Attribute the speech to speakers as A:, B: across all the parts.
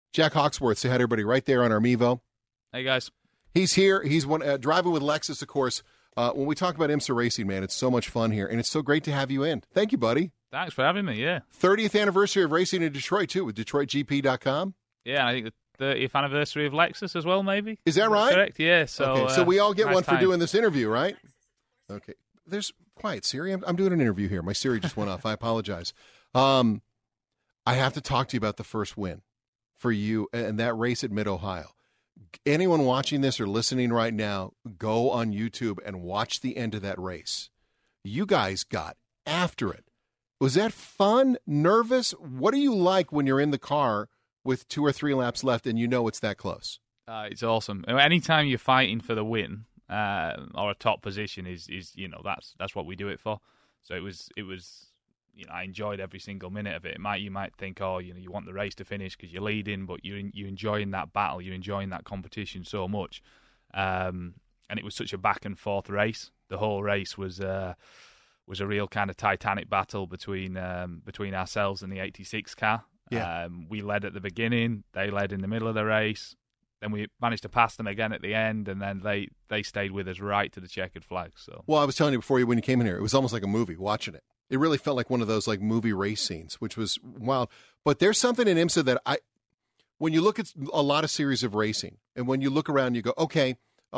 A: Jack Hawksworth, say hi to everybody right there on our Mevo.
B: Hey, guys.
A: He's here. He's driving with Lexus, of course. When we talk about IMSA racing, man, it's so much fun here, and it's so great to have you in. Thank you, buddy.
B: Thanks for having me, yeah.
A: 30th anniversary of racing in Detroit, too, with DetroitGP.com.
B: Yeah, I think the 30th anniversary of Lexus as well, maybe.
A: Is that right?
B: Correct, yeah. So
A: we all get
B: nice
A: one for
B: time.
A: doing this interview, right? Okay. There's quiet, Siri. I'm doing an interview here. My Siri just went off. I apologize. I have to talk to you about the first win for you and that race at Mid-Ohio. Anyone watching this or listening right now, go on YouTube and watch the end of that race. You guys got after it. Was that fun? Nervous? What do you like when you're in the car with 2 or 3 laps left and you know it's that close?
B: It's awesome. Anytime you're fighting for the win or a top position is that's what we do it for. So it was I enjoyed every single minute of it. You might think, you want the race to finish because you're leading, but you're enjoying that battle, you're enjoying that competition so much. And it was such a back and forth race. The whole race was a real kind of titanic battle between ourselves and the 86 car.
A: Yeah.
B: We led at the beginning, they led in the middle of the race. Then we managed to pass them again at the end, and then they stayed with us right to the checkered flag. So,
A: well, I was telling you before when you came in here, it was almost like a movie watching it. It really felt like one of those like movie race scenes, which was wild. But there's something in IMSA that when you look at a lot of series of racing, and when you look around, you go, okay,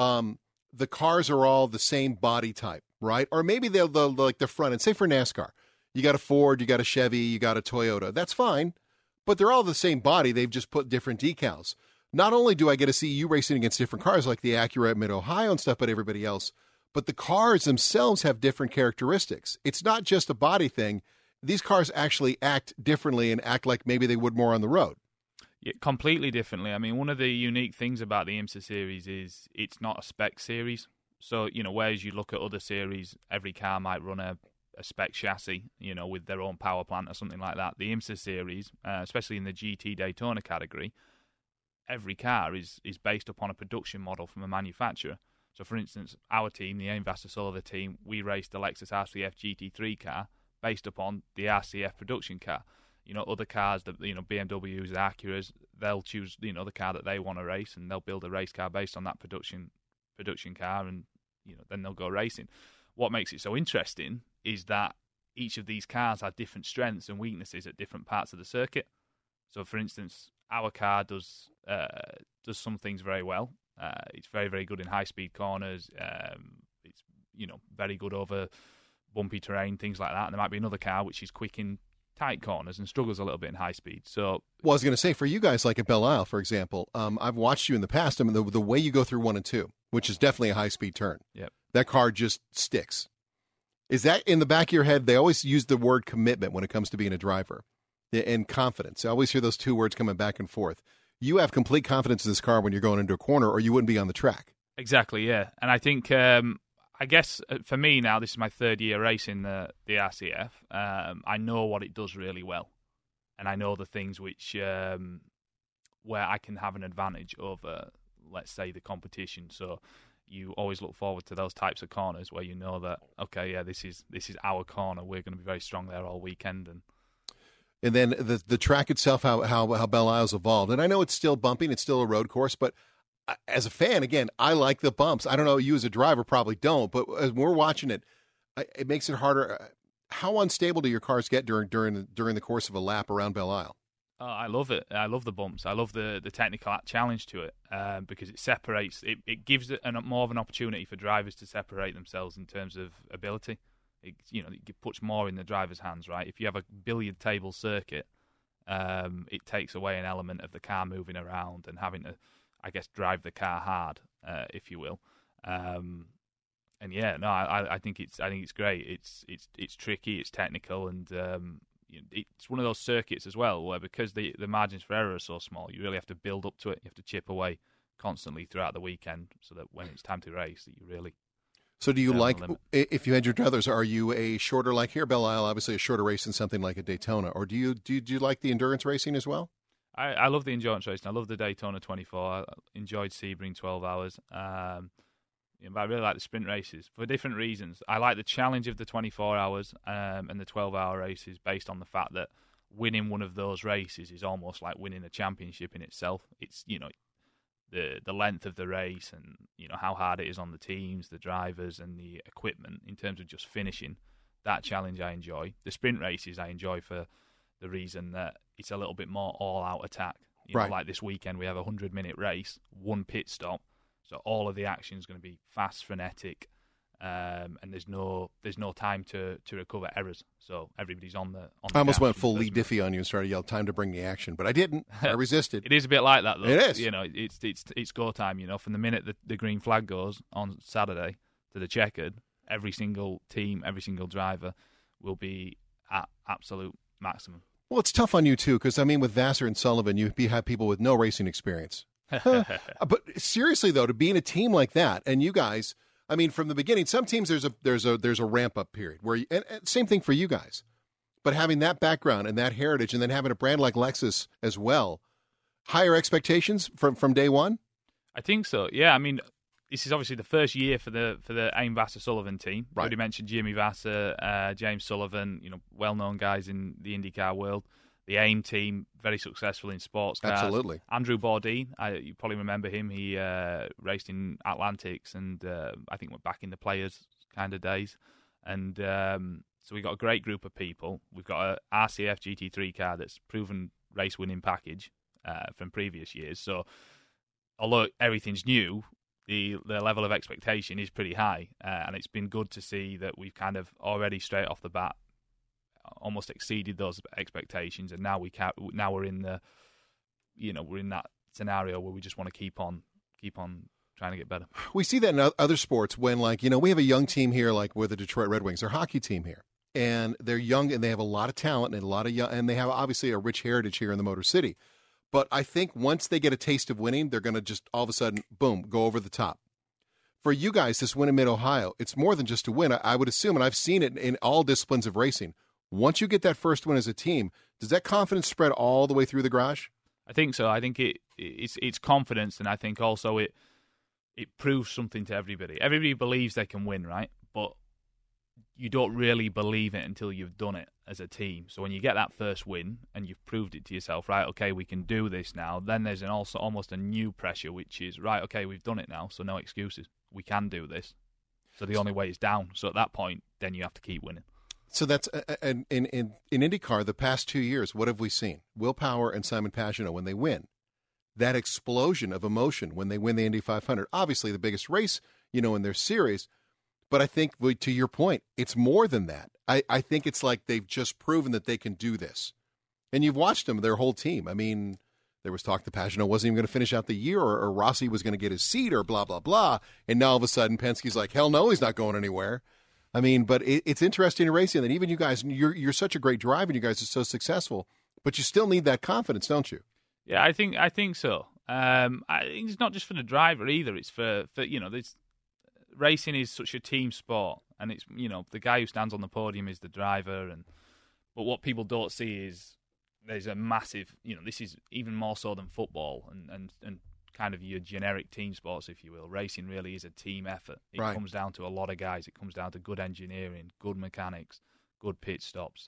A: the cars are all the same body type, right? Or maybe they'll like the front end. Say for NASCAR, you got a Ford, you got a Chevy, you got a Toyota. That's fine, but they're all the same body. They've just put different decals. Not only do I get to see you racing against different cars like the Acura at Mid-Ohio and stuff, but everybody else, but the cars themselves have different characteristics. It's not just a body thing. These cars actually act differently and act like maybe they would more on the road.
B: Yeah, completely differently. I mean, one of the unique things about the IMSA series is it's not a spec series. So, whereas you look at other series, every car might run a spec chassis, with their own power plant or something like that. The IMSA series, especially in the GT Daytona category, every car is based upon a production model from a manufacturer. So, for instance, our team, the Aim Vasta Solar team, we raced the Lexus RCF GT3 car based upon the RCF production car. Other cars, BMWs, Acuras, they'll choose, the car that they want to race, and they'll build a race car based on that production car, and, then they'll go racing. What makes it so interesting is that each of these cars have different strengths and weaknesses at different parts of the circuit. So, for instance, our car does some things very well. It's very, very good in high-speed corners. It's very good over bumpy terrain, things like that. And there might be another car which is quick in tight corners and struggles a little bit in high speed. So,
A: well, I was going to say, for you guys like at Belle Isle, for example, I've watched you in the past. I mean, the way you go through 1 and 2, which is definitely a high-speed turn.
B: Yep.
A: That car just sticks. Is that in the back of your head? They always use the word commitment when it comes to being a driver and confidence. I always hear those 2 words coming back and forth. You have complete confidence in this car when you're going into a corner, or you wouldn't be on the track.
B: Exactly, yeah. And I think, I guess for me now, this is my 3rd year racing the RCF. I know what it does really well, and I know the things which where I can have an advantage over, let's say, the competition. So you always look forward to those types of corners where you know that, okay, yeah, this is our corner. We're going to be very strong there all weekend.
A: And then the track itself, how Belle Isle's evolved. And I know it's still bumping, it's still a road course, but as a fan, again, I like the bumps. I don't know, you as a driver probably don't, but as we're watching it, it makes it harder. How unstable do your cars get during the course of a lap around Belle Isle?
B: Oh, I love it. I love the bumps. I love the technical challenge to it because it separates. It gives it more of an opportunity for drivers to separate themselves in terms of ability. It puts more in the driver's hands, right? If you have a billiard table circuit, it takes away an element of the car moving around and having to, I guess, drive the car hard, if you will. And yeah, no, I think it's great. It's tricky, it's technical, and it's one of those circuits as well where because the margins for error are so small, you really have to build up to it. You have to chip away constantly throughout the weekend so that when it's time to race, that you really.
A: So do you like, if you had your druthers, are you a shorter, like here, Belle Isle, obviously a shorter race than something like a Daytona, or do you like the endurance racing as well?
B: I love the endurance racing. I love the Daytona 24. I enjoyed Sebring 12 hours. But I really like the sprint races for different reasons. I like the challenge of the 24 hours and the 12-hour races based on the fact that winning one of those races is almost like winning a championship in itself. It's, the length of the race and, how hard it is on the teams, the drivers and the equipment in terms of just finishing. That challenge I enjoy. The sprint races I enjoy for the reason that it's a little bit more all-out attack. Like this weekend we have a 100-minute race, one pit stop, so all of the action is going to be fast, frenetic, and there's no time to recover errors. So everybody's on the
A: I almost went full Lee Diffie on you and started yelling, "Time to bring the action!" But I didn't. I resisted.
B: It is a bit like that, though.
A: It is.
B: It's go time. From the minute the green flag goes on Saturday to the checkered, every single team, every single driver will be at absolute maximum.
A: Well, it's tough on you, too, because, with Vassar and Sullivan, you have people with no racing experience. But seriously, though, to be in a team like that, and you guys, from the beginning, some teams there's a ramp-up period, where and same thing for you guys. But having that background and that heritage, and then having a brand like Lexus as well, higher expectations from day one?
B: I think so, yeah. This is obviously the first year for the AIM Vassar Sullivan team.
A: Right.
B: Already mentioned Jimmy Vassar, James Sullivan, well-known guys in the IndyCar world. The AIM team, very successful in sports cars.
A: Absolutely.
B: Andrew Bourdie, you probably remember him. He raced in Atlantics and I think went back in the players kind of days. And so we've got a great group of people. We've got a RCF GT3 car that's proven race-winning package from previous years. So although everything's new, the level of expectation is pretty high, and it's been good to see that we've kind of already straight off the bat almost exceeded those expectations, and now we're in the we're in that scenario where we just want to keep on trying to get better.
A: We see that in other sports when we have a young team here, like with the Detroit Red Wings, their hockey team here, and they're young and they have a lot of talent and a lot of young, and they have obviously a rich heritage here in the Motor City. But I think once they get a taste of winning, they're going to just all of a sudden, boom, go over the top. For you guys, this win in Mid-Ohio, it's more than just a win. I would assume, and I've seen it in all disciplines of racing, once you get that first win as a team, does that confidence spread all the way through the garage?
B: I think so. I think it's confidence, and I think also it proves something to everybody. Everybody believes they can win, right? But you don't really believe it until you've done it as a team. So when you get that first win and you've proved it to yourself, right, okay, we can do this now, then there's also almost a new pressure, which is, right, okay, we've done it now, so no excuses. We can do this. So the only way is down. So at that point, then you have to keep winning.
A: So that's in IndyCar, the past 2 years, what have we seen? Will Power and Simon Pagenaud, when they win, that explosion of emotion when they win the Indy 500, obviously the biggest race, in their series. But I think, to your point, it's more than that. I think it's like they've just proven that they can do this. And you've watched them, their whole team. There was talk that Pagenaud wasn't even going to finish out the year, or Rossi was going to get his seat, or blah, blah, blah. And now all of a sudden, Penske's like, hell no, he's not going anywhere. But it's interesting in racing that even you guys, you're such a great driver, and you guys are so successful, but you still need that confidence, don't you?
B: Yeah, I think so. I think it's not just for the driver either. It's for this. Racing is such a team sport, and it's the guy who stands on the podium is the driver, but what people don't see is there's a massive this is even more so than football and kind of your generic team sports, if you will. Racing really is a team effort. It comes down to a lot of guys. It comes down to good engineering, good mechanics, good pit stops.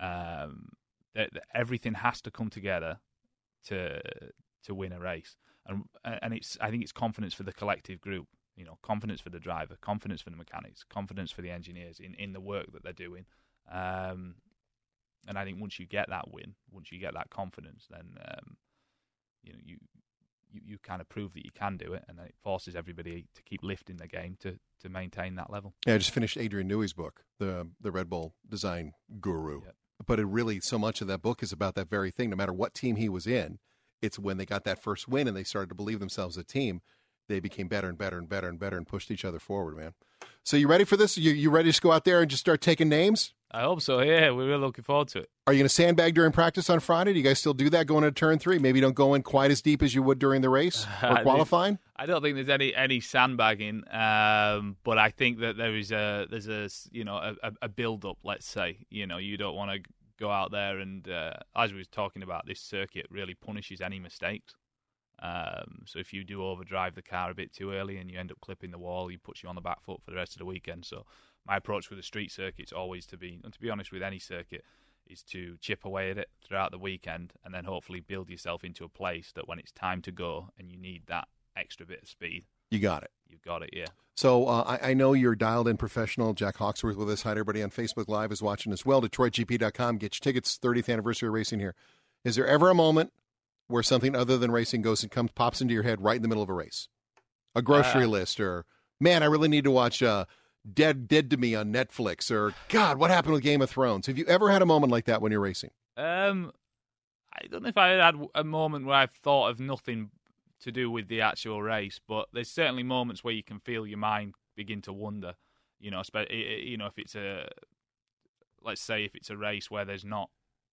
B: Everything has to come together to win a race, and I think it's confidence for the collective group. Confidence for the driver, confidence for the mechanics, confidence for the engineers in the work that they're doing. And I think once you get that win, once you get that confidence, then you kind of prove that you can do it, and then it forces everybody to keep lifting their game to maintain that level. Yeah,
A: I just finished Adrian Newey's book, the Red Bull design guru. Yep. But it really, so much of that book is about that very thing. No matter what team he was in, it's when they got that first win and they started to believe themselves a team, they became better and better and better and better and pushed each other forward, man. So you ready for this? You ready to just go out there and just start taking names?
B: I hope so, yeah. We're really looking forward to it.
A: Are you going to sandbag during practice on Friday? Do you guys still do that going into turn 3? Maybe you don't go in quite as deep as you would during the race or qualifying?
B: I don't think there's any sandbagging, but I think that there's a build-up, let's say. You don't want to go out there and, as we were talking about, this circuit really punishes any mistakes. So if you do overdrive the car a bit too early and you end up clipping the wall, it puts you on the back foot for the rest of the weekend. So my approach with the street circuit is always to be honest with any circuit, is to chip away at it throughout the weekend and then hopefully build yourself into a place that when it's time to go and you need that extra bit of speed,
A: you got it.
B: You've got it, yeah.
A: So I know you're dialed-in professional. Jack Hawksworth with us. Hi, everybody on Facebook Live is watching as well. DetroitGP.com. Get your tickets. 30th anniversary of racing here. Is there ever a moment where something other than racing goes and pops into your head right in the middle of a race? A grocery list, or, man, I really need to watch Dead to Me on Netflix, or, God, what happened with Game of Thrones? Have you ever had a moment like that when you're racing?
B: I don't know if I had a moment where I've thought of nothing to do with the actual race, but there's certainly moments where you can feel your mind begin to wander. If it's let's say if it's a race where there's not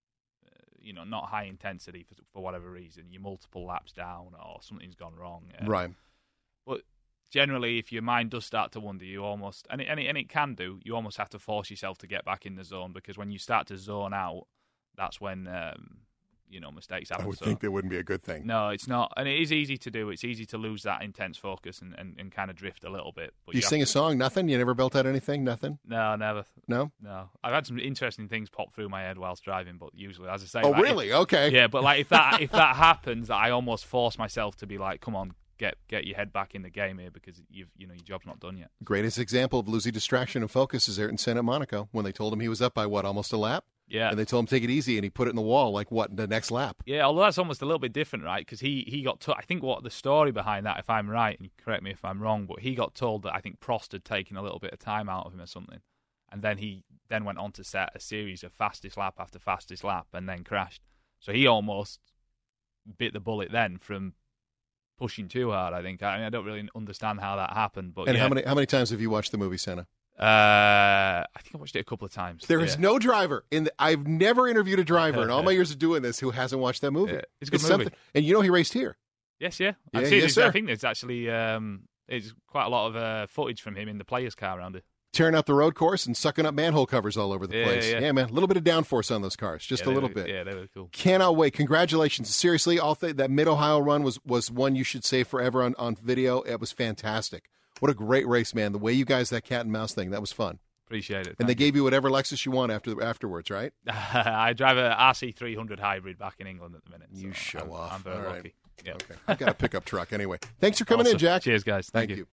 B: high intensity for whatever reason, you're multiple laps down or something's gone wrong.
A: Right.
B: But generally, if your mind does start to wander, you almost and it can do. You almost have to force yourself to get back in the zone, because when you start to zone out, that's when mistakes happen.
A: I would think that wouldn't be a good thing.
B: No, it's not. And it is easy to do. It's easy to lose that intense focus and kind of drift a little bit. But
A: you sing a song? Nothing? You never built out anything? Nothing?
B: No, never.
A: No?
B: No. I've had some interesting things pop through my head whilst driving, but usually, as I say...
A: Oh, really? Okay.
B: Yeah, but if that happens, I almost force myself to be like, come on, get your head back in the game here, because your job's not done yet.
A: Greatest example of losing distraction and focus is Ayrton Senna at Monaco, when they told him he was up by, almost a lap?
B: Yeah.
A: And they told him take it easy, and he put it in the wall, the next lap.
B: Yeah, although that's almost a little bit different, right? Because he got I think what the story behind that, if I'm right, and correct me if I'm wrong, but he got told that I think Prost had taken a little bit of time out of him or something. And then he went on to set a series of fastest lap after fastest lap and then crashed. So he almost bit the bullet then from pushing too hard, I think. I don't really understand how that happened. But
A: and how many times have you watched the movie Senna?
B: I think I watched it a couple of times.
A: There is no driver I've never interviewed a driver in all my years of doing this who hasn't watched that movie.
B: It's a good movie.
A: And he raced here.
B: Yes, yeah.
A: Yes, sir.
B: I think there's actually there's quite a lot of footage from him in the players' car around it.
A: Tearing out the road course and sucking up manhole covers all over the place.
B: Yeah,
A: man, a little bit of downforce on those cars, just a little bit.
B: Yeah, they were cool.
A: Cannot wait. Congratulations. Seriously, that Mid-Ohio run was one you should save forever on video. It was fantastic. What a great race, man. The way you guys, that cat and mouse thing, that was fun.
B: Appreciate it.
A: And they gave you whatever Lexus you want afterwards, right?
B: I drive a RC300 hybrid back in England at the minute.
A: You show off.
B: I'm very lucky. Yeah.
A: Okay. I've got a pickup truck anyway. Thanks for coming in, Jack.
B: Cheers, guys. Thank you.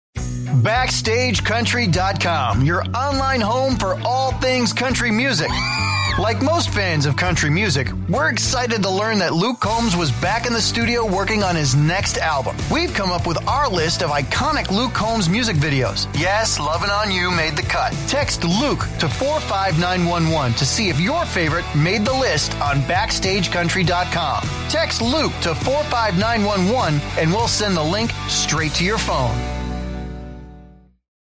C: BackstageCountry.com, your online home for all things country music. Like most fans of country music, we're excited to learn that Luke Combs was back in the studio working on his next album. We've come up with our list of iconic Luke Combs music videos. Yes, Lovin' On You made the cut. Text Luke to 45911 to see if your favorite made the list on BackstageCountry.com. Text Luke to 45911 and we'll send the link straight to your phone.